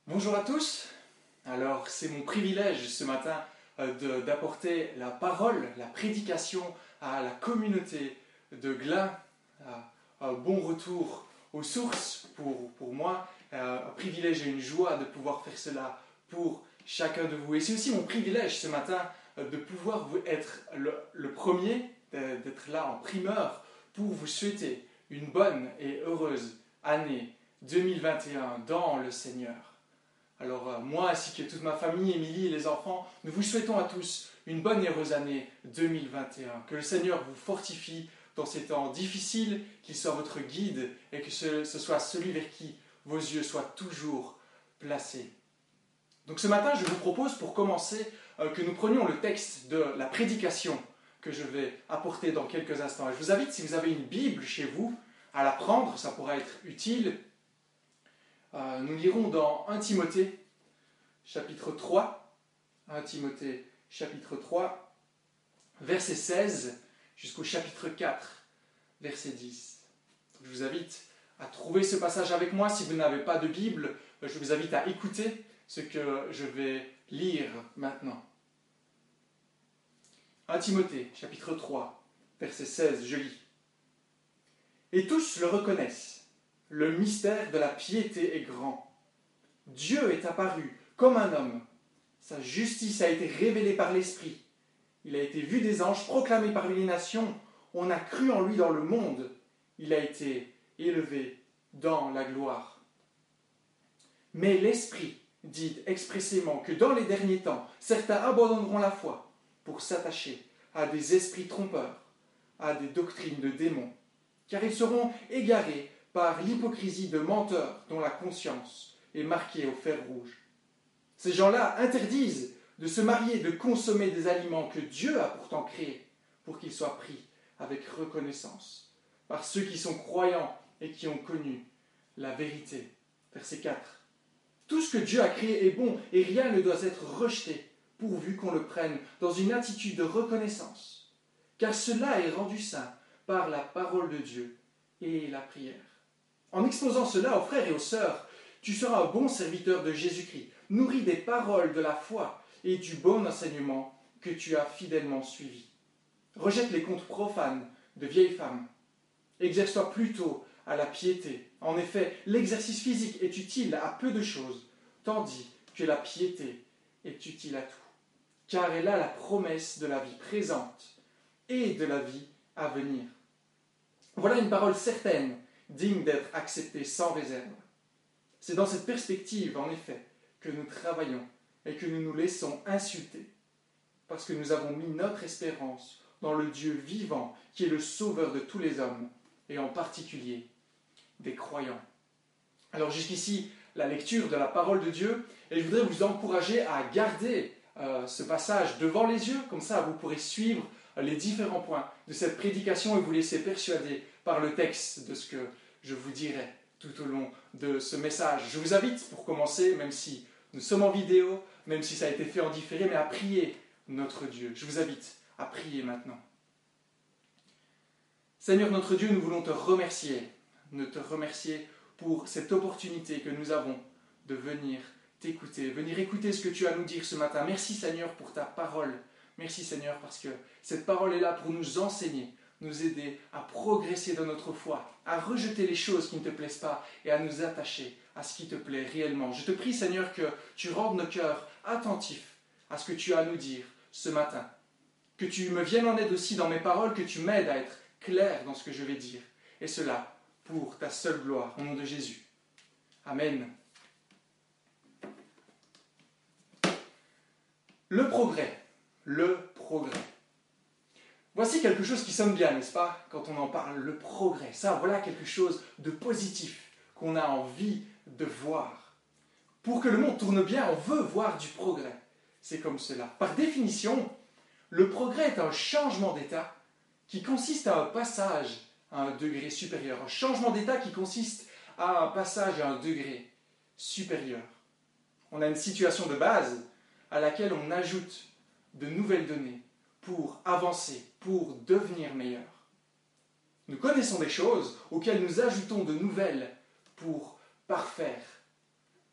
Bonjour à tous. Alors, c'est mon privilège ce matin d'apporter la parole, la prédication à la communauté de Glun. Un bon retour aux sources pour moi. Un privilège et une joie de pouvoir faire cela pour chacun de vous. Et c'est aussi mon privilège ce matin de pouvoir être le premier, d'être là en primeur pour vous souhaiter une bonne et heureuse année 2021 dans le Seigneur. Alors moi ainsi que toute ma famille, Émilie et les enfants, nous vous souhaitons à tous une bonne et heureuse année 2021. Que le Seigneur vous fortifie dans ces temps difficiles, qu'il soit votre guide et que ce soit celui vers qui vos yeux soient toujours placés. Donc ce matin, je vous propose pour commencer que nous prenions le texte de la prédication que je vais apporter dans quelques instants. Et je vous invite, si vous avez une Bible chez vous, à la prendre, ça pourra être utile. Nous lirons dans 1 Timothée, chapitre 3, 1 Timothée, chapitre 3, verset 16, jusqu'au chapitre 4, verset 10. Je vous invite à trouver ce passage avec moi. Si vous n'avez pas de Bible, je vous invite à écouter ce que je vais lire maintenant. 1 Timothée, chapitre 3, verset 16, je lis. « Et tous le reconnaissent. Le mystère de la piété est grand. Dieu est apparu comme un homme. Sa justice a été révélée par l'Esprit. Il a été vu des anges, proclamé parmi les nations. On a cru en lui dans le monde. Il a été élevé dans la gloire. Mais l'Esprit dit expressément que dans les derniers temps, certains abandonneront la foi pour s'attacher à des esprits trompeurs, à des doctrines de démons, car ils seront égarés par l'hypocrisie de menteurs dont la conscience est marquée au fer rouge. Ces gens-là interdisent de se marier, de consommer des aliments que Dieu a pourtant créés pour qu'ils soient pris avec reconnaissance par ceux qui sont croyants et qui ont connu la vérité. Verset 4. Tout ce que Dieu a créé est bon et rien ne doit être rejeté pourvu qu'on le prenne dans une attitude de reconnaissance, car cela est rendu saint par la parole de Dieu et la prière. En exposant cela aux frères et aux sœurs, tu seras un bon serviteur de Jésus-Christ, nourri des paroles de la foi et du bon enseignement que tu as fidèlement suivi. Rejette les contes profanes de vieilles femmes. Exerce-toi plutôt à la piété. En effet, l'exercice physique est utile à peu de choses, tandis que la piété est utile à tout, car elle a la promesse de la vie présente et de la vie à venir. Voilà une parole certaine, digne d'être acceptée sans réserve. C'est dans cette perspective, en effet, que nous travaillons et que nous nous laissons insulter, parce que nous avons mis notre espérance dans le Dieu vivant, qui est le sauveur de tous les hommes, et en particulier des croyants. Alors jusqu'ici, la lecture de la parole de Dieu, et je voudrais vous encourager à garder ce passage devant les yeux, comme ça vous pourrez suivre les différents points de cette prédication et vous laisser persuader par le texte de ce que je vous dirai tout au long de ce message. Je vous invite, pour commencer, même si nous sommes en vidéo, même si ça a été fait en différé, mais à prier notre Dieu. Je vous invite à prier maintenant. Seigneur notre Dieu, nous voulons te remercier pour cette opportunité que nous avons de venir t'écouter, venir écouter ce que tu as à nous dire ce matin. Merci Seigneur pour ta parole. Merci Seigneur parce que cette parole est là pour nous enseigner, nous aider à progresser dans notre foi, à rejeter les choses qui ne te plaisent pas et à nous attacher à ce qui te plaît réellement. Je te prie Seigneur que tu rendes nos cœurs attentifs à ce que tu as à nous dire ce matin. Que tu me viennes en aide aussi dans mes paroles, que tu m'aides à être clair dans ce que je vais dire. Et cela pour ta seule gloire, au nom de Jésus. Amen. Le progrès. Le progrès. Voici quelque chose qui sonne bien, n'est-ce pas, quand on en parle, le progrès. Ça, voilà quelque chose de positif qu'on a envie de voir. Pour que le monde tourne bien, on veut voir du progrès. C'est comme cela. Par définition, le progrès est un changement d'état qui consiste à un passage à un degré supérieur. Un changement d'état qui consiste à un passage à un degré supérieur. On a une situation de base à laquelle on ajoute de nouvelles données pour avancer, pour devenir meilleur. Nous connaissons des choses auxquelles nous ajoutons de nouvelles pour parfaire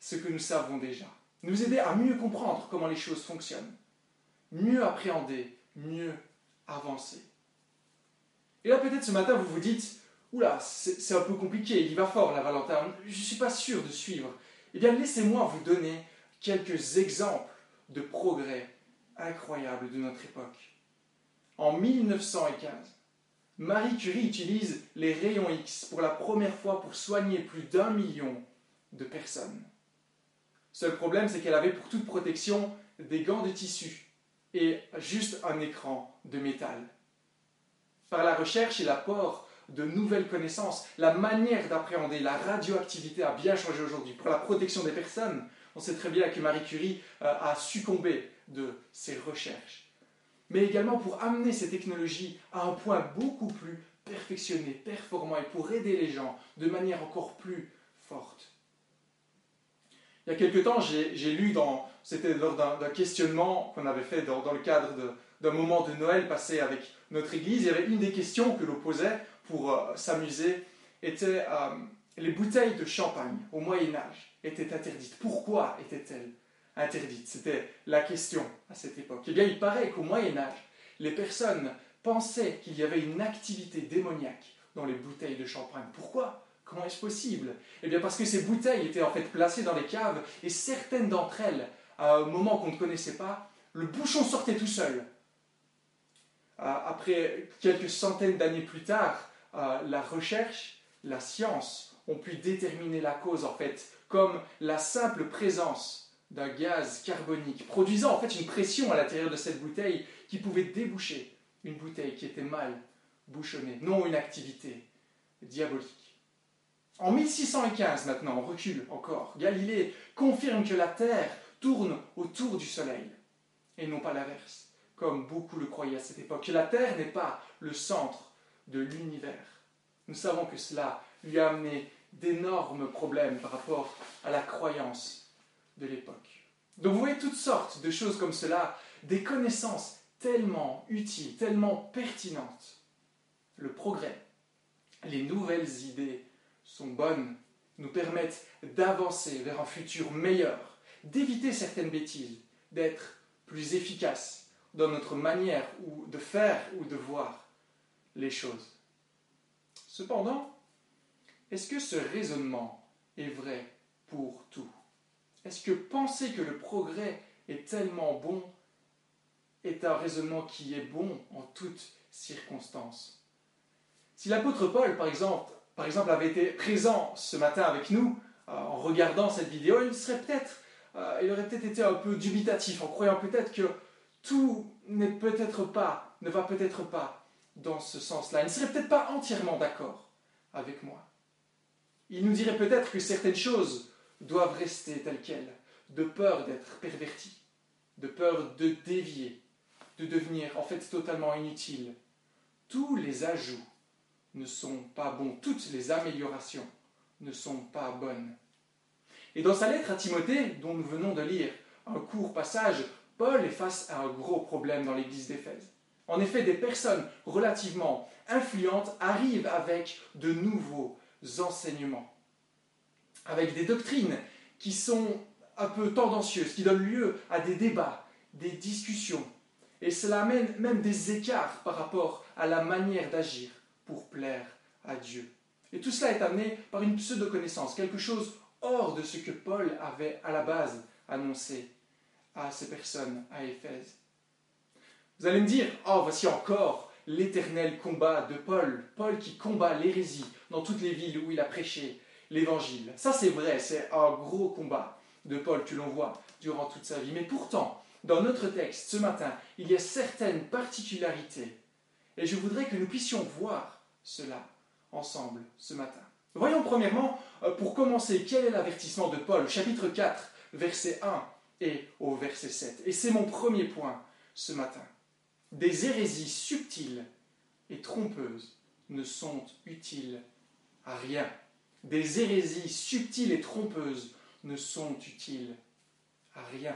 ce que nous savons déjà, nous aider à mieux comprendre comment les choses fonctionnent, mieux appréhender, mieux avancer. Et là, peut-être ce matin, vous vous dites, oula, c'est un peu compliqué, il y va fort là, Valentin, je ne suis pas sûr de suivre. Eh bien, laissez-moi vous donner quelques exemples de progrès incroyables de notre époque. En 1915, Marie Curie utilise les rayons X pour la première fois pour soigner plus d'1 million de personnes. Seul problème, c'est qu'elle avait pour toute protection des gants de tissu et juste un écran de métal. Par la recherche et l'apport de nouvelles connaissances, la manière d'appréhender la radioactivité a bien changé aujourd'hui. Pour la protection des personnes, on sait très bien que Marie Curie a succombé de ses recherches. Mais également pour amener ces technologies à un point beaucoup plus perfectionné, performant, et pour aider les gens de manière encore plus forte. Il y a quelque temps, j'ai lu, c'était lors d'un questionnement qu'on avait fait dans le cadre d'un moment de Noël passé avec notre Église, il y avait une des questions que l'on posait pour s'amuser, était les bouteilles de champagne au Moyen-Âge étaient interdites. Pourquoi étaient-elles interdites? C'était la question à cette époque. Eh bien, il paraît qu'au Moyen-Âge, les personnes pensaient qu'il y avait une activité démoniaque dans les bouteilles de champagne. Pourquoi? Comment est-ce possible? Eh bien, parce que ces bouteilles étaient en fait placées dans les caves et certaines d'entre elles, à un moment qu'on ne connaissait pas, le bouchon sortait tout seul. Après quelques centaines d'années plus tard, la recherche, la science ont pu déterminer la cause en fait, comme la simple présence d'un gaz carbonique, produisant en fait une pression à l'intérieur de cette bouteille qui pouvait déboucher une bouteille qui était mal bouchonnée, non une activité diabolique. En 1615 maintenant, on recule encore, Galilée confirme que la Terre tourne autour du Soleil, et non pas l'inverse, comme beaucoup le croyaient à cette époque, que la Terre n'est pas le centre de l'univers. Nous savons que cela lui a amené d'énormes problèmes par rapport à la croyance de l'époque. Donc vous voyez toutes sortes de choses comme cela, des connaissances tellement utiles, tellement pertinentes. Le progrès, les nouvelles idées sont bonnes, nous permettent d'avancer vers un futur meilleur, d'éviter certaines bêtises, d'être plus efficaces dans notre manière de faire ou de voir les choses. Cependant, est-ce que ce raisonnement est vrai pour tout? Est-ce que penser que le progrès est tellement bon est un raisonnement qui est bon en toutes circonstances? Si l'apôtre Paul, par exemple, avait été présent ce matin avec nous, en regardant cette vidéo, il aurait peut-être été un peu dubitatif, en croyant peut-être que tout ne va peut-être pas dans ce sens-là. Il ne serait peut-être pas entièrement d'accord avec moi. Il nous dirait peut-être que certaines choses doivent rester telles quelles, de peur d'être perverties, de peur de dévier, de devenir en fait totalement inutiles. Tous les ajouts ne sont pas bons, toutes les améliorations ne sont pas bonnes. Et dans sa lettre à Timothée, dont nous venons de lire un court passage, Paul est face à un gros problème dans l'église d'Éphèse. En effet, des personnes relativement influentes arrivent avec de nouveaux enseignements, avec des doctrines qui sont un peu tendancieuses, qui donnent lieu à des débats, des discussions. Et cela amène même des écarts par rapport à la manière d'agir pour plaire à Dieu. Et tout cela est amené par une pseudo-connaissance, quelque chose hors de ce que Paul avait à la base annoncé à ces personnes à Éphèse. Vous allez me dire, oh, voici encore l'éternel combat de Paul, Paul qui combat l'hérésie dans toutes les villes où il a prêché l'évangile. Ça c'est vrai, c'est un gros combat de Paul que l'on voit durant toute sa vie. Mais pourtant, dans notre texte ce matin, il y a certaines particularités. Et je voudrais que nous puissions voir cela ensemble ce matin. Voyons premièrement, pour commencer, quel est l'avertissement de Paul, chapitre 4, verset 1 et au verset 7. Et c'est mon premier point ce matin. Des hérésies subtiles et trompeuses ne sont utiles à rien. Des hérésies subtiles et trompeuses ne sont utiles à rien.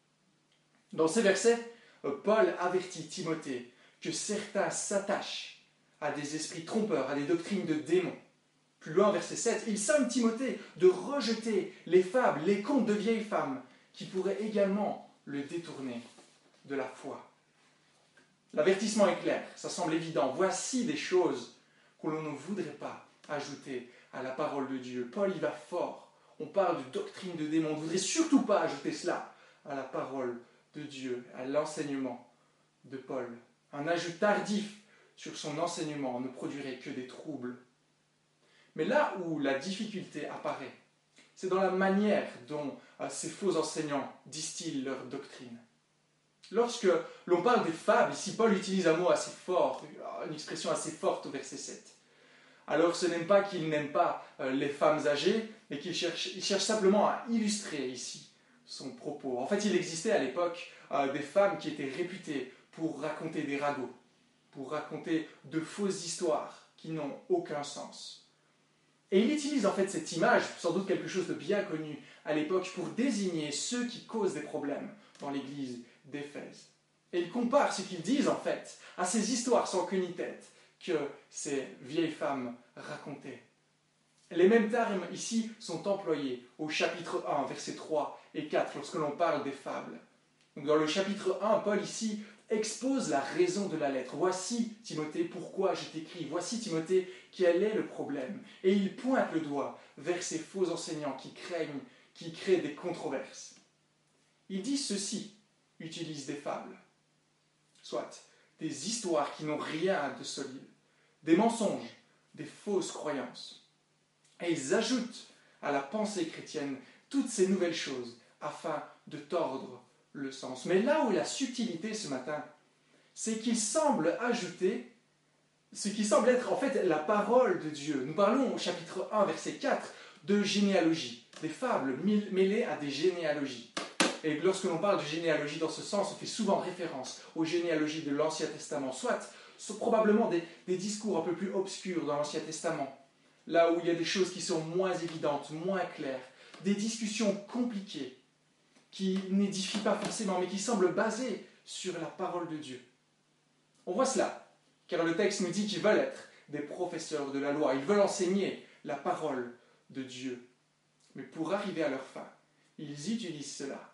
Dans ces versets, Paul avertit Timothée que certains s'attachent à des esprits trompeurs, à des doctrines de démons. Plus loin, verset 7, « Il somme Timothée de rejeter les fables, les contes de vieilles femmes, qui pourraient également le détourner de la foi. » L'avertissement est clair, ça semble évident. Voici des choses que l'on ne voudrait pas ajouter à la parole de Dieu. Paul y va fort. On parle de doctrine de démons. On ne voudrait surtout pas ajouter cela à la parole de Dieu, à l'enseignement de Paul. Un ajout tardif sur son enseignement ne produirait que des troubles. Mais là où la difficulté apparaît, c'est dans la manière dont ces faux enseignants distillent leur doctrine. Lorsque l'on parle des fables, ici Paul utilise un mot assez fort, une expression assez forte au verset 7. Alors ce n'est pas qu'il n'aime pas les femmes âgées, mais qu'il cherche simplement à illustrer ici son propos. En fait, il existait à l'époque des femmes qui étaient réputées pour raconter des ragots, pour raconter de fausses histoires qui n'ont aucun sens. Et il utilise en fait cette image, sans doute quelque chose de bien connu à l'époque, pour désigner ceux qui causent des problèmes dans l'église d'Éphèse. Et il compare ce qu'ils disent en fait à ces histoires sans queue ni tête que ces vieilles femmes racontaient. Les mêmes termes ici sont employés au chapitre 1, versets 3 et 4, lorsque l'on parle des fables. Donc dans le chapitre 1, Paul ici expose la raison de la lettre. Voici, Timothée, pourquoi je t'écris. Voici, Timothée, quel est le problème. Et il pointe le doigt vers ces faux enseignants qui créent des controverses. Il dit ceci, utilise des fables, soit des histoires qui n'ont rien de solide, des mensonges, des fausses croyances. Et ils ajoutent à la pensée chrétienne toutes ces nouvelles choses afin de tordre le sens. Mais là où est la subtilité ce matin, c'est qu'il semble ajouter ce qui semble être en fait la parole de Dieu. Nous parlons au chapitre 1, verset 4, de généalogie, des fables mêlées à des généalogies. Et lorsque l'on parle de généalogie dans ce sens, on fait souvent référence aux généalogies de l'Ancien Testament, soit probablement des discours un peu plus obscurs dans l'Ancien Testament, là où il y a des choses qui sont moins évidentes, moins claires, des discussions compliquées, qui n'édifient pas forcément, mais qui semblent basées sur la parole de Dieu. On voit cela, car le texte nous dit qu'ils veulent être des professeurs de la loi, ils veulent enseigner la parole de Dieu. Mais pour arriver à leur fin, ils utilisent cela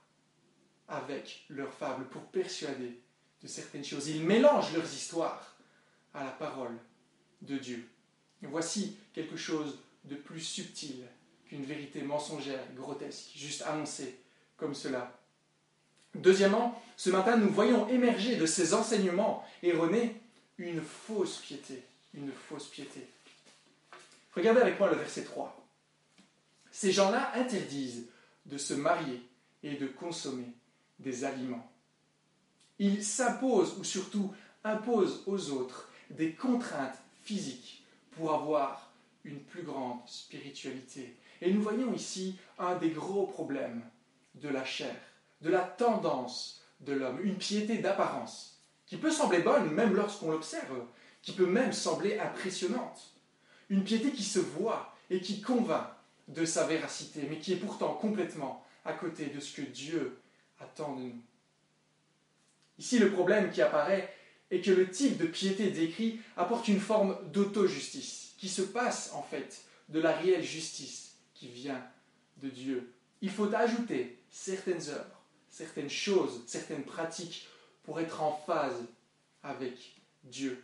avec leurs fables pour persuader de certaines choses. Ils mélangent leurs histoires à la parole de Dieu. Et voici quelque chose de plus subtil qu'une vérité mensongère, grotesque, juste annoncée comme cela. Deuxièmement, ce matin, nous voyons émerger de ces enseignements erronés une fausse piété. Une fausse piété. Regardez avec moi le verset 3. Ces gens-là interdisent de se marier et de consommer des aliments. Ils s'imposent, ou surtout imposent aux autres, des contraintes physiques pour avoir une plus grande spiritualité. Et nous voyons ici un des gros problèmes de la chair, de la tendance de l'homme, une piété d'apparence, qui peut sembler bonne même lorsqu'on l'observe, qui peut même sembler impressionnante. Une piété qui se voit et qui convainc de sa véracité, mais qui est pourtant complètement à côté de ce que Dieu attend de nous. Ici, le problème qui apparaît est que le type de piété décrit apporte une forme d'auto-justice, qui se passe en fait de la réelle justice qui vient de Dieu. Il faut ajouter certaines œuvres, certaines choses, certaines pratiques pour être en phase avec Dieu.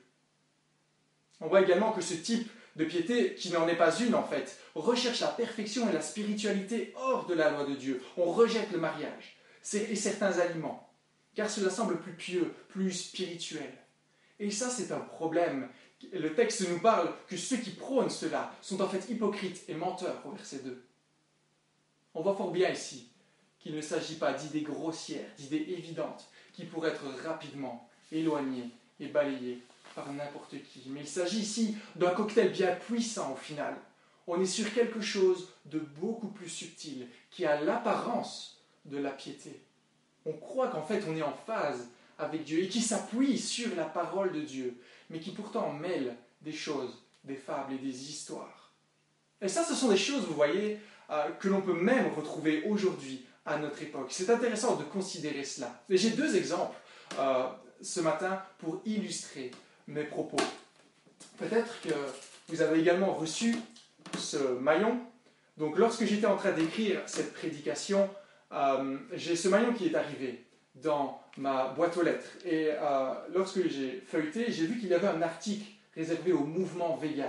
On voit également que ce type de piété, qui n'en est pas une en fait, recherche la perfection et la spiritualité hors de la loi de Dieu. On rejette le mariage et certains aliments, car cela semble plus pieux, plus spirituel. Et ça, c'est un problème. Le texte nous parle que ceux qui prônent cela sont en fait hypocrites et menteurs au verset 2. On voit fort bien ici qu'il ne s'agit pas d'idées grossières, d'idées évidentes, qui pourraient être rapidement éloignées et balayées par n'importe qui. Mais il s'agit ici d'un cocktail bien puissant au final. On est sur quelque chose de beaucoup plus subtil, qui a l'apparence de la piété. On croit qu'en fait on est en phase avec Dieu et qui s'appuie sur la parole de Dieu, mais qui pourtant mêle des choses, des fables et des histoires. Et ça, ce sont des choses, vous voyez, que l'on peut même retrouver aujourd'hui à notre époque. C'est intéressant de considérer cela. Et j'ai deux exemples ce matin pour illustrer mes propos. Peut-être que vous avez également reçu ce maillon. Donc lorsque j'étais en train d'écrire cette prédication, j'ai ce maillon qui est arrivé dans ma boîte aux lettres. Et lorsque j'ai feuilleté, j'ai vu qu'il y avait un article réservé au mouvement vegan.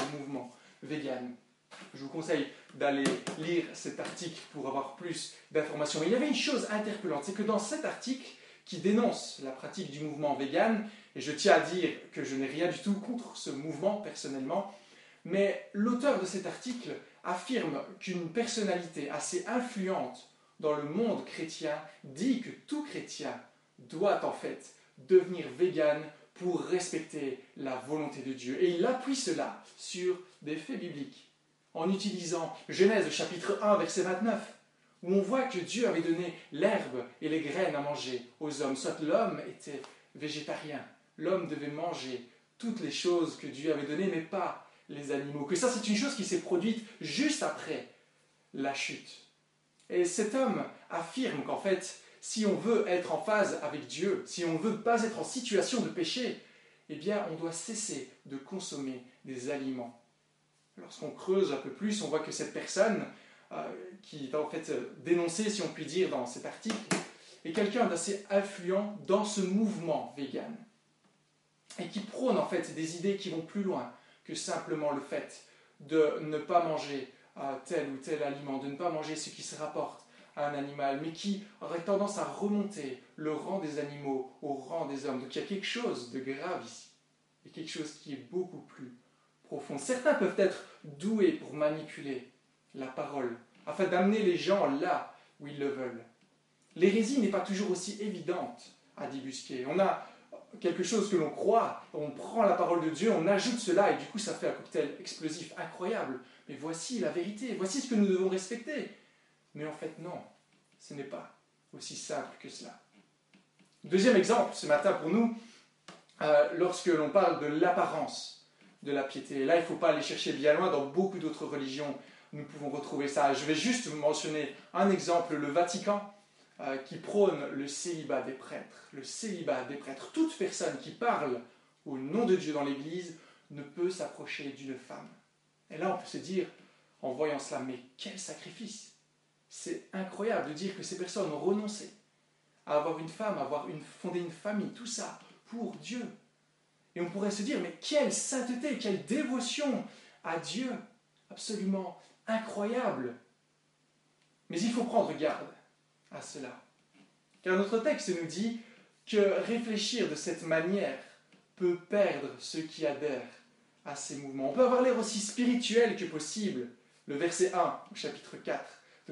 Je vous conseille d'aller lire cet article pour avoir plus d'informations. Mais il y avait une chose interpellante, c'est que dans cet article qui dénonce la pratique du mouvement vegan, et je tiens à dire que je n'ai rien du tout contre ce mouvement personnellement, mais l'auteur de cet article affirme qu'une personnalité assez influente dans le monde chrétien dit que tout chrétien doit en fait devenir vegan pour respecter la volonté de Dieu. Et il appuie cela sur des faits bibliques, en utilisant Genèse chapitre 1, verset 29, où on voit que Dieu avait donné l'herbe et les graines à manger aux hommes. Soit l'homme était végétarien, l'homme devait manger toutes les choses que Dieu avait données, mais pas les animaux. Que ça, c'est une chose qui s'est produite juste après la chute. Et cet homme affirme qu'en fait, si on veut être en phase avec Dieu, si on ne veut pas être en situation de péché, eh bien, on doit cesser de consommer des aliments. Lorsqu'on creuse un peu plus, on voit que cette personne, qui est en fait dénoncée, si on peut dire, dans cet article, est quelqu'un d'assez influent dans ce mouvement vegan, et qui prône en fait des idées qui vont plus loin que simplement le fait de ne pas manger tel ou tel aliment, de ne pas manger ce qui se rapporte à un animal, mais qui aurait tendance à remonter le rang des animaux au rang des hommes. Donc il y a quelque chose de grave ici, et quelque chose qui est beaucoup plus profond. Certains peuvent être doués pour manipuler la parole, afin d'amener les gens là où ils le veulent. L'hérésie n'est pas toujours aussi évidente à débusquer. On a quelque chose que l'on croit, on prend la parole de Dieu, on ajoute cela, et du coup ça fait un cocktail explosif incroyable. Mais voici la vérité, voici ce que nous devons respecter. Mais en fait non, ce n'est pas aussi simple que cela. Deuxième exemple ce matin pour nous, lorsque l'on parle de l'apparence de la piété. Et là, il ne faut pas aller chercher bien loin, dans beaucoup d'autres religions, nous pouvons retrouver ça. Je vais juste vous mentionner un exemple, le Vatican, qui prône le célibat des prêtres. Le célibat des prêtres. Toute personne qui parle au nom de Dieu dans l'Église ne peut s'approcher d'une femme. Et là, on peut se dire, en voyant cela, mais quel sacrifice! C'est incroyable de dire que ces personnes ont renoncé à avoir une femme, à fonder une famille, tout ça pour Dieu. Et on pourrait se dire, mais quelle sainteté, quelle dévotion à Dieu! Absolument incroyable! Mais il faut prendre garde à cela. Car notre texte nous dit que réfléchir de cette manière peut perdre ceux qui adhèrent à ces mouvements. On peut avoir l'air aussi spirituel que possible. Le verset 1 au chapitre 4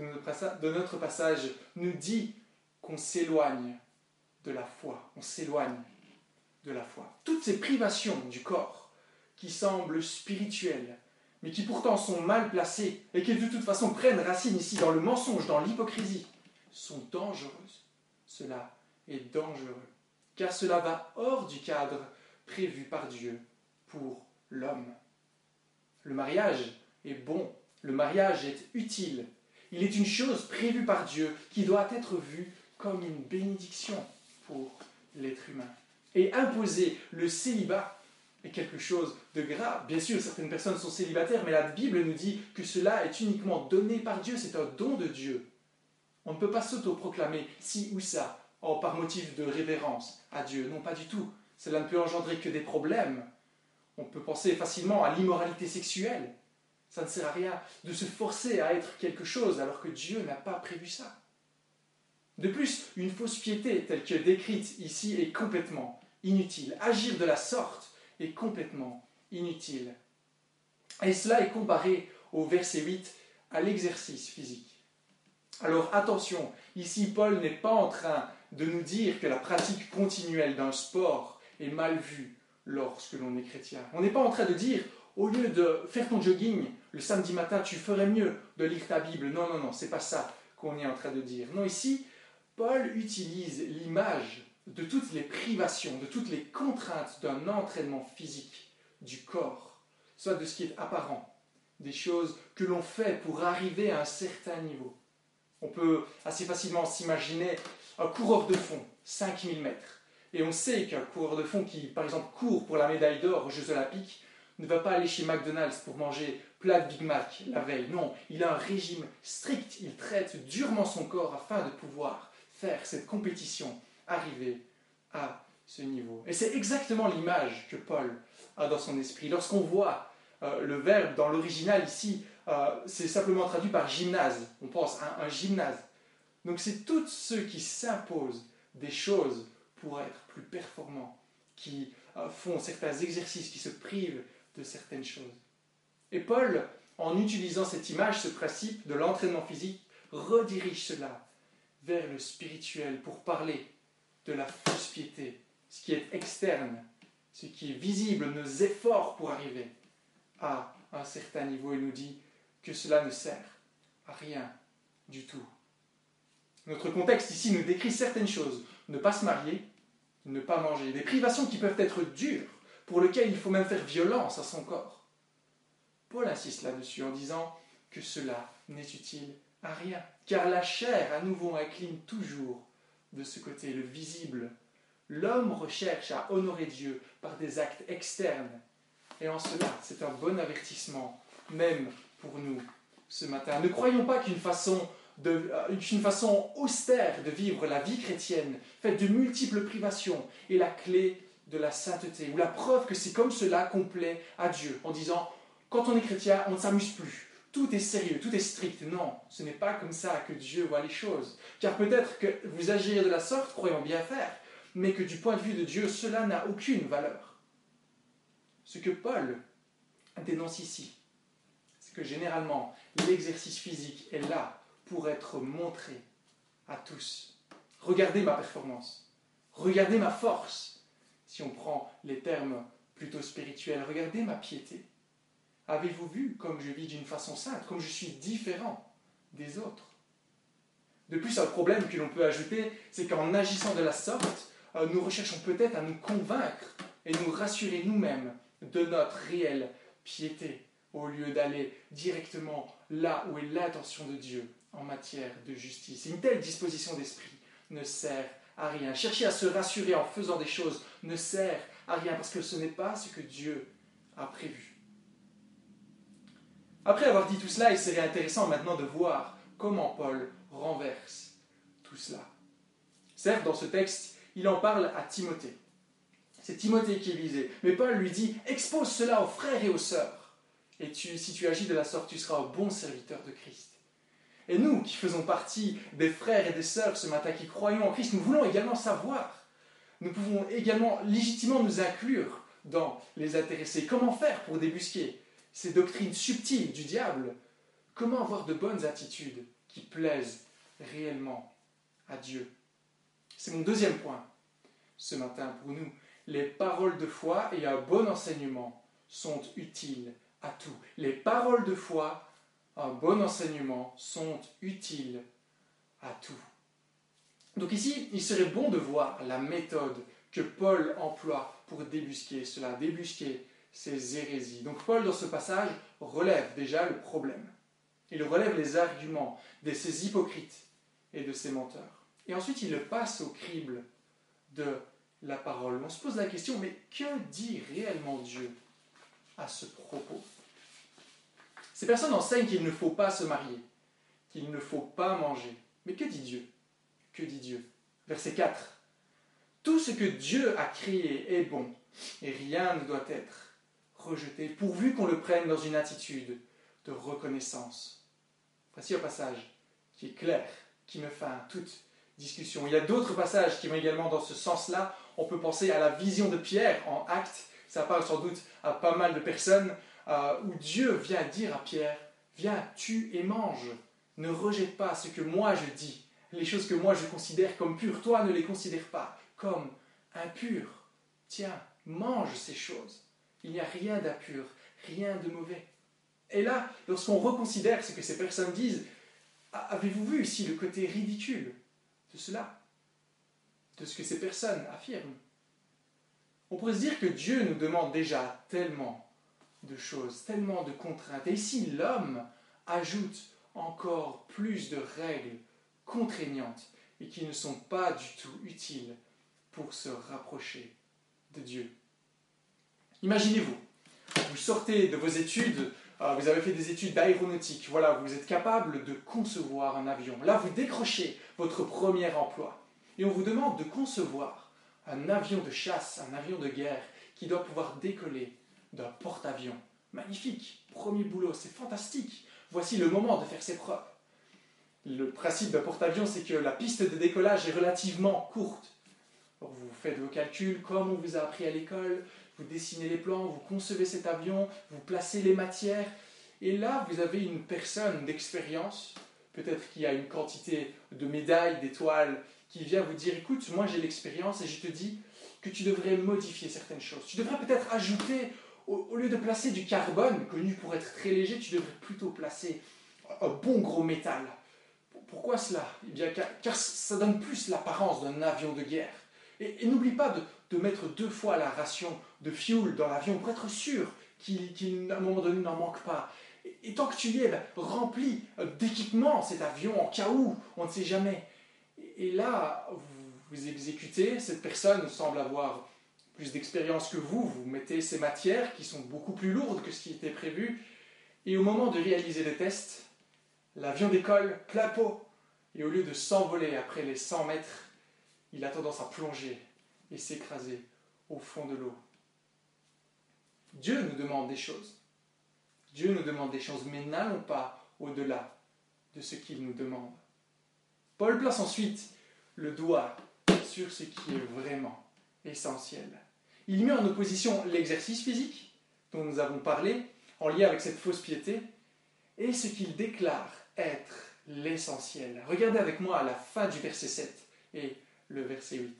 de notre passage nous dit qu'on s'éloigne de la foi. On s'éloigne de la foi. Toutes ces privations du corps qui semblent spirituelles, mais qui pourtant sont mal placées et qui de toute façon prennent racine ici dans le mensonge, dans l'hypocrisie, sont dangereuses. Cela est dangereux, car cela va hors du cadre prévu par Dieu pour l'homme. Le mariage est bon, le mariage est utile. Il est une chose prévue par Dieu qui doit être vue comme une bénédiction pour l'être humain. Et imposer le célibat est quelque chose de grave. Bien sûr, certaines personnes sont célibataires, mais la Bible nous dit que cela est uniquement donné par Dieu, c'est un don de Dieu. On ne peut pas s'autoproclamer ci ou ça, par motif de révérence à Dieu. Non, pas du tout. Cela ne peut engendrer que des problèmes. On peut penser facilement à l'immoralité sexuelle. Ça ne sert à rien de se forcer à être quelque chose alors que Dieu n'a pas prévu ça. De plus, une fausse piété telle que décrite ici est complètement inutile. Agir de la sorte est complètement inutile. Et cela est comparé au verset 8 à l'exercice physique. Alors attention, ici Paul n'est pas en train de nous dire que la pratique continuelle d'un sport est mal vue lorsque l'on est chrétien. On n'est pas en train de dire, au lieu de faire ton jogging le samedi matin, tu ferais mieux de lire ta Bible. Non, c'est pas ça qu'on est en train de dire. Non, ici, Paul utilise l'image de toutes les privations, de toutes les contraintes d'un entraînement physique du corps, soit de ce qui est apparent, des choses que l'on fait pour arriver à un certain niveau. On peut assez facilement s'imaginer un coureur de fond, 5000 mètres. Et on sait qu'un coureur de fond qui, par exemple, court pour la médaille d'or aux Jeux Olympiques ne va pas aller chez McDonald's pour manger plat de Big Mac la veille. Non, il a un régime strict. Il traite durement son corps afin de pouvoir faire cette compétition, arriver à ce niveau. Et c'est exactement l'image que Paul a dans son esprit. Lorsqu'on voit le verbe dans l'original ici, c'est simplement traduit par gymnase. On pense à un gymnase. Donc c'est tous ceux qui s'imposent des choses pour être plus performants, qui font certains exercices, qui se privent de certaines choses. Et Paul, en utilisant cette image, ce principe de l'entraînement physique, redirige cela vers le spirituel pour parler de la fausse piété, ce qui est externe, ce qui est visible, nos efforts pour arriver à un certain niveau. Il nous dit que cela ne sert à rien du tout. Notre contexte ici nous décrit certaines choses. Ne pas se marier, ne pas manger. Des privations qui peuvent être dures, pour lesquelles il faut même faire violence à son corps. Paul insiste là-dessus en disant que cela n'est utile à rien. Car la chair, à nouveau, incline toujours de ce côté, le visible. L'homme recherche à honorer Dieu par des actes externes. Et en cela, c'est un bon avertissement, même pour nous, ce matin. Ne croyons pas qu'une façon austère de vivre la vie chrétienne, faite de multiples privations, est la clé de la sainteté, ou la preuve que c'est comme cela qu'on plaît à Dieu, en disant, quand on est chrétien, on ne s'amuse plus, tout est sérieux, tout est strict. Non, ce n'est pas comme ça que Dieu voit les choses. Car peut-être que vous agirez de la sorte, croyant bien faire, mais que du point de vue de Dieu, cela n'a aucune valeur. Ce que Paul dénonce ici, c'est que généralement, l'exercice physique est là pour être montré à tous. Regardez ma performance, regardez ma force, si on prend les termes plutôt spirituels, regardez ma piété. Avez-vous vu comme je vis d'une façon sainte, comme je suis différent des autres? De plus, un problème que l'on peut ajouter, c'est qu'en agissant de la sorte, nous recherchons peut-être à nous convaincre et nous rassurer nous-mêmes de notre réelle piété, au lieu d'aller directement là où est l'intention de Dieu en matière de justice. Une telle disposition d'esprit ne sert à rien. Chercher à se rassurer en faisant des choses ne sert à rien, parce que ce n'est pas ce que Dieu a prévu. Après avoir dit tout cela, il serait intéressant maintenant de voir comment Paul renverse tout cela. Certes, dans ce texte, il en parle à Timothée. C'est Timothée qui est visé. Mais Paul lui dit, expose cela aux frères et aux sœurs. Et si tu agis de la sorte, tu seras un bon serviteur de Christ. Et nous, qui faisons partie des frères et des sœurs ce matin, qui croyons en Christ, nous voulons également savoir. Nous pouvons également légitimement nous inclure dans les intéressés. Comment faire pour débusquer ces doctrines subtiles du diable? Comment avoir de bonnes attitudes qui plaisent réellement à Dieu? C'est mon deuxième point ce matin pour nous. Les paroles de foi et un bon enseignement sont utiles à tout. Les paroles de foi, un bon enseignement sont utiles à tout. Donc ici, il serait bon de voir la méthode que Paul emploie pour débusquer cela, débusquer ces hérésies. Donc Paul, dans ce passage, relève déjà le problème. Il relève les arguments de ces hypocrites et de ces menteurs. Et ensuite, il le passe au crible de la parole. On se pose la question, mais que dit réellement Dieu à ce propos? Ces personnes enseignent qu'il ne faut pas se marier, qu'il ne faut pas manger. Mais que dit Dieu? Que dit Dieu? Verset 4. Tout ce que Dieu a créé est bon, et rien ne doit être rejeté, pourvu qu'on le prenne dans une attitude de reconnaissance. Voici un passage qui est clair, qui met fin à toute discussion. Il y a d'autres passages qui vont également dans ce sens-là. On peut penser à la vision de Pierre en Actes. Ça parle sans doute à pas mal de personnes où Dieu vient dire à Pierre, viens, tue et mange. Ne rejette pas ce que moi je dis. Les choses que moi je considère comme pures, toi ne les considères pas comme impures. Tiens, mange ces choses. Il n'y a rien d'impur, rien de mauvais. Et là, lorsqu'on reconsidère ce que ces personnes disent, avez-vous vu ici le côté ridicule de cela, de ce que ces personnes affirment? On pourrait se dire que Dieu nous demande déjà tellement de choses, tellement de contraintes. Et ici, l'homme ajoute encore plus de règles contraignantes et qui ne sont pas du tout utiles pour se rapprocher de Dieu. Imaginez-vous, vous sortez de vos études vous avez fait des études d'aéronautique, voilà, vous êtes capable de concevoir un avion. Là, vous décrochez votre premier emploi. Et on vous demande de concevoir un avion de chasse, un avion de guerre, qui doit pouvoir décoller d'un porte-avions. Magnifique, premier boulot, c'est fantastique. Voici le moment de faire ses preuves. Le principe d'un porte-avions, c'est que la piste de décollage est relativement courte. Alors, vous faites vos calculs comme on vous a appris à l'école, vous dessinez les plans, vous concevez cet avion, vous placez les matières, et là, vous avez une personne d'expérience, peut-être qui a une quantité de médailles, d'étoiles, qui vient vous dire, écoute, moi j'ai l'expérience et je te dis que tu devrais modifier certaines choses. Tu devrais peut-être ajouter, au lieu de placer du carbone, connu pour être très léger, tu devrais plutôt placer un bon gros métal. Pourquoi cela? Eh bien, car ça donne plus l'apparence d'un avion de guerre. Et n'oublie pas de mettre 2 fois la ration de fuel dans l'avion pour être sûr qu'il à un moment donné, n'en manque pas. Et tant que tu y es, remplis d'équipements cet avion en cas où, on ne sait jamais. Et là, vous exécutez, cette personne semble avoir plus d'expérience que vous mettez ces matières qui sont beaucoup plus lourdes que ce qui était prévu, et au moment de réaliser le test, l'avion décolle plein pot, et au lieu de s'envoler après les 100 mètres, il a tendance à plonger et s'écraser au fond de l'eau. Dieu nous demande des choses. Dieu nous demande des choses, mais n'allons pas au-delà de ce qu'il nous demande. Paul place ensuite le doigt sur ce qui est vraiment essentiel. Il met en opposition l'exercice physique, dont nous avons parlé, en lien avec cette fausse piété, et ce qu'il déclare être l'essentiel. Regardez avec moi à la fin du verset 7 et le verset 8.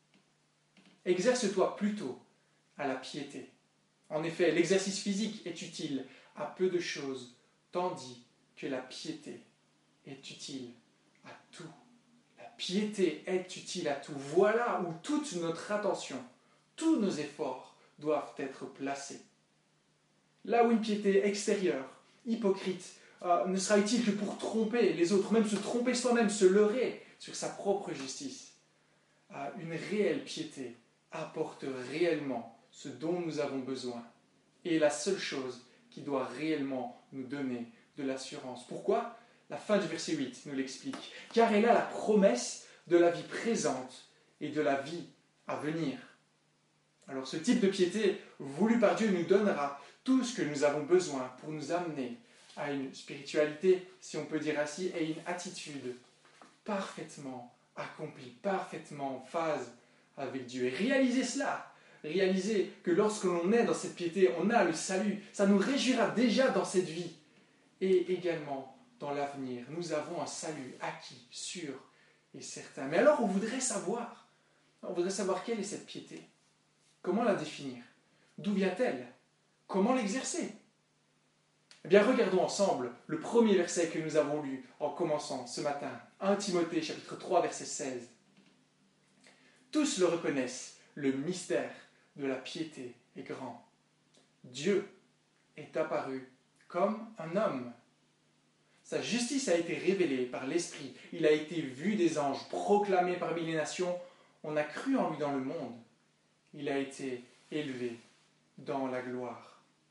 Exerce-toi plutôt à la piété. En effet, l'exercice physique est utile à peu de choses, tandis que la piété est utile à tout. La piété est utile à tout. Voilà où toute notre attention, tous nos efforts doivent être placés. Là où une piété extérieure, hypocrite, ne sera utile que pour tromper les autres, même se tromper soi-même, se leurrer sur sa propre justice, une réelle piété apporte réellement ce dont nous avons besoin et est la seule chose qui doit réellement nous donner de l'assurance. Pourquoi? La fin du verset 8 nous l'explique. Car elle a la promesse de la vie présente et de la vie à venir. Alors ce type de piété voulu par Dieu nous donnera tout ce que nous avons besoin pour nous amener à une spiritualité, si on peut dire ainsi, et une attitude parfaitement accomplie, parfaitement en phase avec Dieu. Et réalisez cela, réalisez que lorsque l'on est dans cette piété, on a le salut, ça nous réjouira déjà dans cette vie et également dans l'avenir. Nous avons un salut acquis, sûr et certain. Mais alors on voudrait savoir quelle est cette piété. Comment la définir? D'où vient-elle? Comment l'exercer? Eh bien, regardons ensemble le premier verset que nous avons lu en commençant ce matin. 1 Timothée, chapitre 3, verset 16. Tous le reconnaissent, le mystère de la piété est grand. Dieu est apparu comme un homme. Sa justice a été révélée par l'Esprit. Il a été vu des anges, proclamé parmi les nations. On a cru en lui dans le monde. Il a été élevé dans la gloire.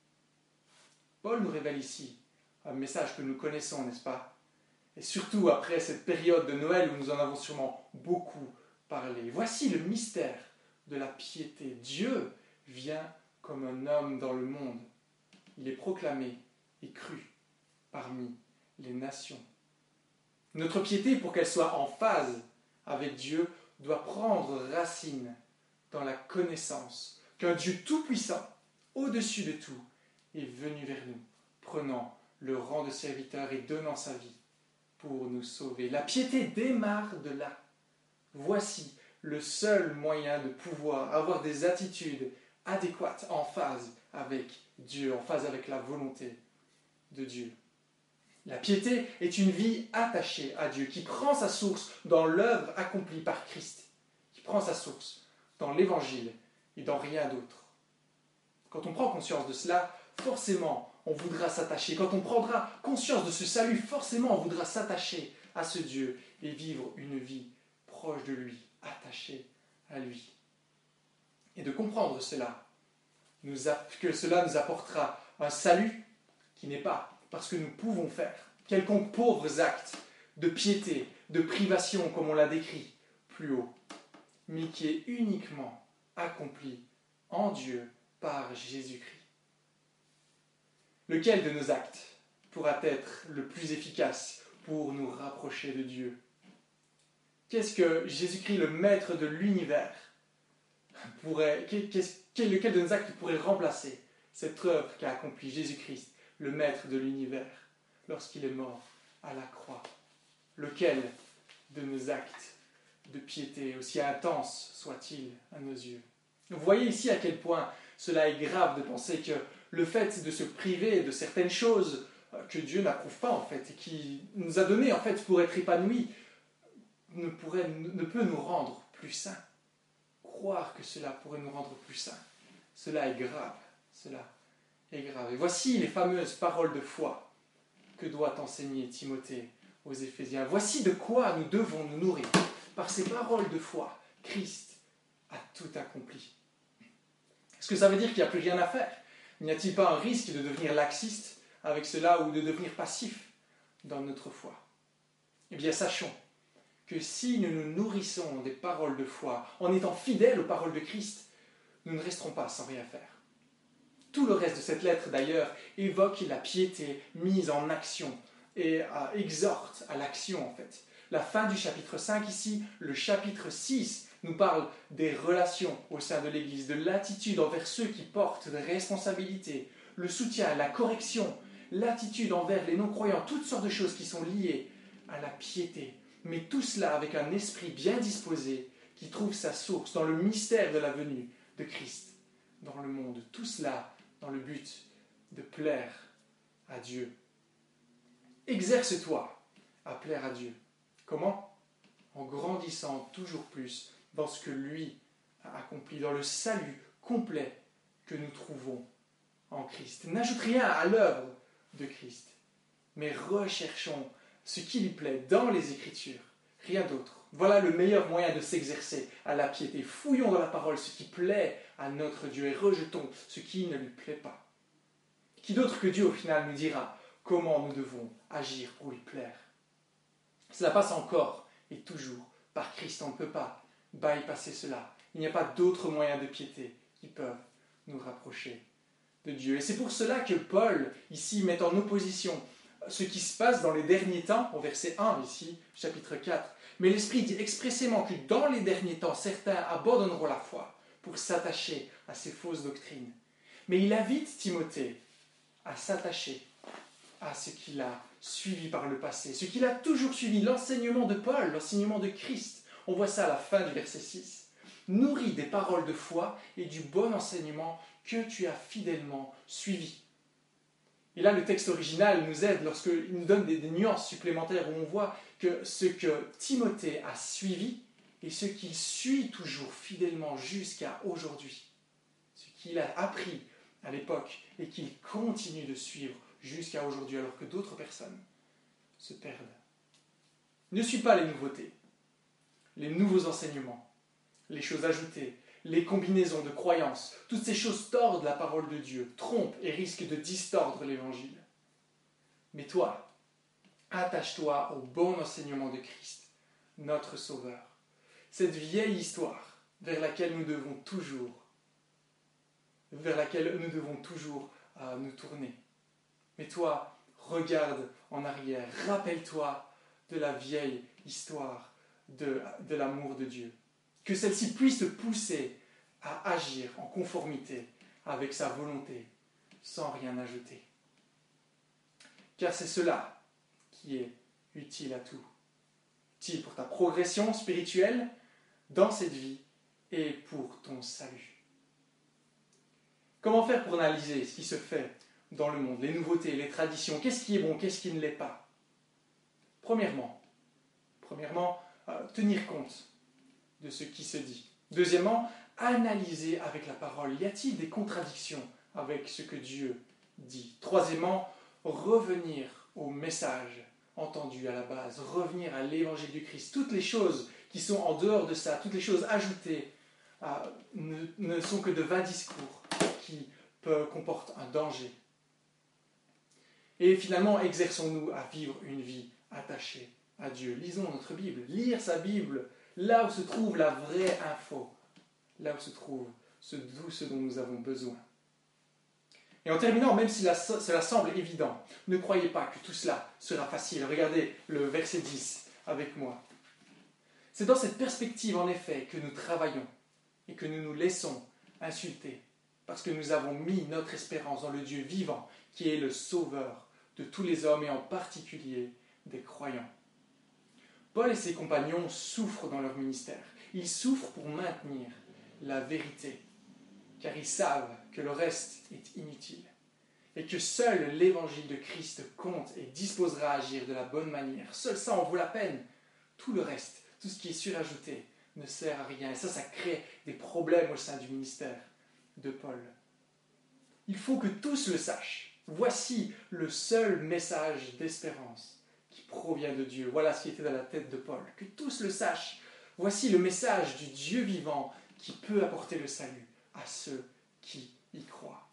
Paul nous révèle ici un message que nous connaissons, n'est-ce pas? Et surtout après cette période de Noël où nous en avons sûrement beaucoup parlé. Voici le mystère de la piété. Dieu vient comme un homme dans le monde. Il est proclamé et cru parmi les nations. Notre piété, pour qu'elle soit en phase avec Dieu, doit prendre racine dans la connaissance qu'un Dieu tout-puissant, au-dessus de tout, est venu vers nous, prenant le rang de serviteur et donnant sa vie pour nous sauver. La piété démarre de là. Voici le seul moyen de pouvoir avoir des attitudes adéquates en phase avec Dieu, en phase avec la volonté de Dieu. La piété est une vie attachée à Dieu, qui prend sa source dans l'œuvre accomplie par Christ, qui prend sa source dans l'Évangile et dans rien d'autre. Quand on prend conscience de cela, forcément, on voudra s'attacher. Quand on prendra conscience de ce salut, forcément, on voudra s'attacher à ce Dieu et vivre une vie proche de lui, attachée à lui. Et de comprendre cela, que cela nous apportera un salut qui n'est pas parce que nous pouvons faire quelconque pauvres actes de piété, de privation, comme on l'a décrit plus haut, mais qui est uniquement accompli en Dieu par Jésus-Christ. Lequel de nos actes pourra être le plus efficace pour nous rapprocher de Dieu? Qu'est-ce que Jésus-Christ, le maître de l'univers, lequel de nos actes pourrait remplacer cette œuvre qu'a accomplie Jésus-Christ, le maître de l'univers, lorsqu'il est mort à la croix? Lequel de nos actes de piété, aussi intense soit-il à nos yeux? Vous voyez ici à quel point cela est grave de penser que le fait de se priver de certaines choses que Dieu n'approuve pas en fait, et qui nous a donné en fait pour être épanouis, ne peut nous rendre plus saints. Croire que cela pourrait nous rendre plus saints, cela est grave. Cela est grave. Et voici les fameuses paroles de foi que doit enseigner Timothée aux Éphésiens. Voici de quoi nous devons nous nourrir. Par ces paroles de foi, Christ a tout accompli. Est-ce que ça veut dire qu'il n'y a plus rien à faire? N'y a-t-il pas un risque de devenir laxiste avec cela ou de devenir passif dans notre foi? Eh bien, sachons que si nous nous nourrissons des paroles de foi, en étant fidèles aux paroles de Christ, nous ne resterons pas sans rien faire. Tout le reste de cette lettre, d'ailleurs, évoque la piété mise en action et exhorte à l'action, en fait. La fin du chapitre 5 ici, le chapitre 6, nous parle des relations au sein de l'Église, de l'attitude envers ceux qui portent des responsabilités, le soutien, la correction, l'attitude envers les non-croyants, toutes sortes de choses qui sont liées à la piété. Mais tout cela avec un esprit bien disposé qui trouve sa source dans le mystère de la venue de Christ dans le monde. Tout cela dans le but de plaire à Dieu. Exerce-toi à plaire à Dieu. Comment? En grandissant toujours plus dans ce que lui a accompli, dans le salut complet que nous trouvons en Christ. N'ajoute rien à l'œuvre de Christ, mais recherchons ce qui lui plaît dans les Écritures, rien d'autre. Voilà le meilleur moyen de s'exercer à la piété. Fouillons dans la parole ce qui plaît à notre Dieu et rejetons ce qui ne lui plaît pas. Qui d'autre que Dieu, au final, nous dira comment nous devons agir pour lui plaire? Cela passe encore et toujours par Christ. On ne peut pas bypasser cela. Il n'y a pas d'autres moyens de piété qui peuvent nous rapprocher de Dieu. Et c'est pour cela que Paul, ici, met en opposition ce qui se passe dans les derniers temps, au verset 1, ici, chapitre 4. Mais l'Esprit dit expressément que dans les derniers temps, certains abandonneront la foi pour s'attacher à ces fausses doctrines. Mais il invite Timothée à s'attacher à ce qu'il a suivi par le passé, ce qu'il a toujours suivi, l'enseignement de Paul, l'enseignement de Christ. On voit ça à la fin du verset 6. Nourris des paroles de foi et du bon enseignement que tu as fidèlement suivi. Et là, le texte original nous aide lorsqu'il nous donne des nuances supplémentaires où on voit que ce que Timothée a suivi et ce qu'il suit toujours fidèlement jusqu'à aujourd'hui, ce qu'il a appris à l'époque et qu'il continue de suivre jusqu'à aujourd'hui alors que d'autres personnes se perdent. Ne suis pas les nouveautés, les nouveaux enseignements, les choses ajoutées, les combinaisons de croyances, toutes ces choses tordent la parole de Dieu, trompent et risquent de distordre l'évangile. Mais toi, attache-toi au bon enseignement de Christ, notre Sauveur, cette vieille histoire vers laquelle nous devons toujours nous tourner. Mais toi, regarde en arrière, rappelle-toi de la vieille histoire de l'amour de Dieu. Que celle-ci puisse te pousser à agir en conformité avec sa volonté, sans rien ajouter. Car c'est cela qui est utile à tout. Utile pour ta progression spirituelle dans cette vie et pour ton salut. Comment faire pour analyser ce qui se fait dans le monde, les nouveautés, les traditions, qu'est-ce qui est bon, qu'est-ce qui ne l'est pas? Premièrement, tenir compte de ce qui se dit. Deuxièmement, analyser avec la parole. Y a-t-il des contradictions avec ce que Dieu dit? Troisièmement, revenir au message entendu à la base, revenir à l'évangile du Christ. Toutes les choses qui sont en dehors de ça, toutes les choses ajoutées, ne sont que de vains discours qui comportent un danger. Et finalement, exerçons-nous à vivre une vie attachée à Dieu. Lisons notre Bible. Lire sa Bible, là où se trouve la vraie info, là où se trouve ce dont nous avons besoin. Et en terminant, même si cela semble évident, ne croyez pas que tout cela sera facile. Regardez le verset 10 avec moi. C'est dans cette perspective, en effet, que nous travaillons et que nous nous laissons insulter, parce que nous avons mis notre espérance dans le Dieu vivant, qui est le Sauveur de tous les hommes et en particulier des croyants. Paul et ses compagnons souffrent dans leur ministère. Ils souffrent pour maintenir la vérité, car ils savent que le reste est inutile et que seul l'évangile de Christ compte et disposera à agir de la bonne manière. Seul ça en vaut la peine. Tout le reste, tout ce qui est surajouté, ne sert à rien. Et ça crée des problèmes au sein du ministère de Paul. Il faut que tous le sachent. Voici le seul message d'espérance qui provient de Dieu. Voilà ce qui était dans la tête de Paul. Que tous le sachent. Voici le message du Dieu vivant qui peut apporter le salut à ceux qui y croient.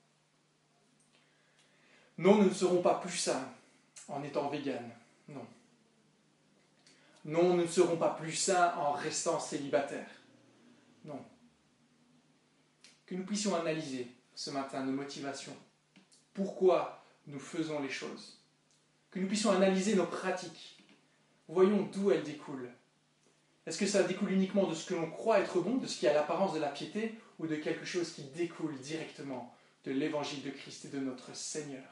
Non, nous ne serons pas plus saints en étant véganes. Non. Non, nous ne serons pas plus saints en restant célibataires. Non. Que nous puissions analyser ce matin nos motivations. Pourquoi nous faisons les choses. Que nous puissions analyser nos pratiques. Voyons d'où elles découlent. Est-ce que ça découle uniquement de ce que l'on croit être bon, de ce qui a l'apparence de la piété, ou de quelque chose qui découle directement de l'évangile de Christ et de notre Seigneur?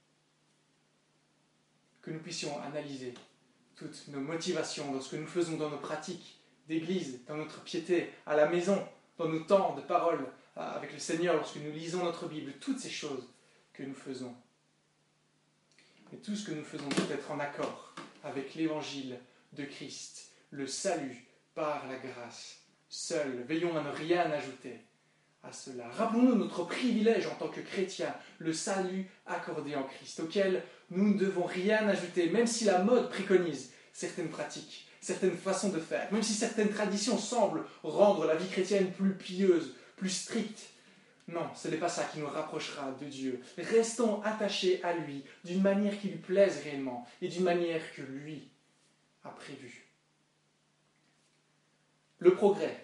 Que nous puissions analyser toutes nos motivations dans ce que nous faisons dans nos pratiques d'église, dans notre piété, à la maison, dans nos temps de parole avec le Seigneur, lorsque nous lisons notre Bible, toutes ces choses que nous faisons. Et tout ce que nous faisons doit être en accord avec l'évangile de Christ, le salut par la grâce. Seul, veillons à ne rien ajouter à cela. Rappelons-nous notre privilège en tant que chrétiens, le salut accordé en Christ, auquel nous ne devons rien ajouter, même si la mode préconise certaines pratiques, certaines façons de faire, même si certaines traditions semblent rendre la vie chrétienne plus pieuse, plus stricte. Non, ce n'est pas ça qui nous rapprochera de Dieu. Restons attachés à lui d'une manière qui lui plaise réellement et d'une manière que lui a prévue. Le progrès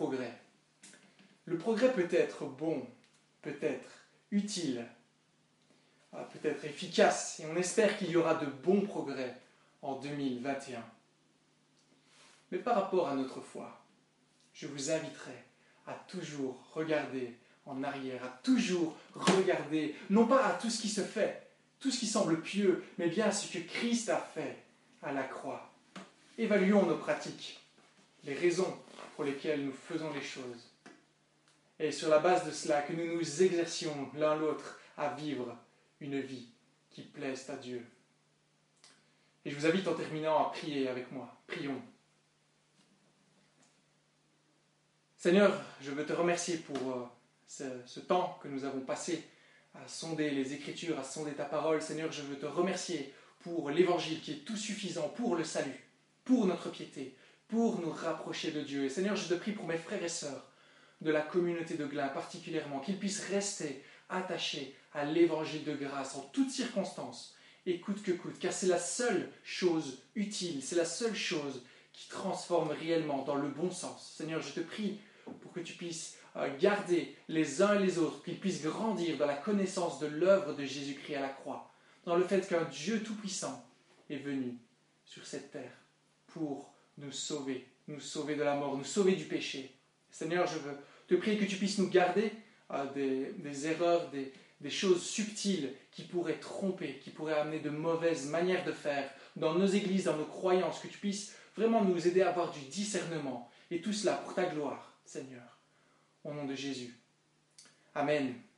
peut être bon, peut être utile, peut être efficace, et on espère qu'il y aura de bons progrès en 2021. Mais par rapport à notre foi, je vous inviterai à toujours regarder en arrière, à toujours regarder, non pas à tout ce qui se fait, tout ce qui semble pieux, mais bien à ce que Christ a fait à la croix. Évaluons nos pratiques, les raisons pour lesquelles nous faisons les choses. Et sur la base de cela, que nous nous exercions l'un l'autre à vivre une vie qui plaise à Dieu. Et je vous invite en terminant à prier avec moi. Prions. Seigneur, je veux te remercier pour ce temps que nous avons passé à sonder les Écritures, à sonder ta parole. Seigneur, je veux te remercier pour l'Évangile qui est tout suffisant pour le salut, pour notre piété, pour nous rapprocher de Dieu. Et Seigneur, je te prie pour mes frères et sœurs de la communauté de Glin particulièrement, qu'ils puissent rester attachés à l'Évangile de grâce en toutes circonstances et coûte que coûte, car c'est la seule chose utile, c'est la seule chose qui transforme réellement dans le bon sens. Seigneur, je te prie pour que tu puisses garder les uns et les autres, qu'ils puissent grandir dans la connaissance de l'œuvre de Jésus-Christ à la croix, dans le fait qu'un Dieu tout-puissant est venu sur cette terre pour nous sauver de la mort, nous sauver du péché. Seigneur, je veux te prier que tu puisses nous garder des erreurs, des choses subtiles qui pourraient tromper, qui pourraient amener de mauvaises manières de faire dans nos églises, dans nos croyances, que tu puisses vraiment nous aider à avoir du discernement. Et tout cela pour ta gloire, Seigneur. Au nom de Jésus. Amen.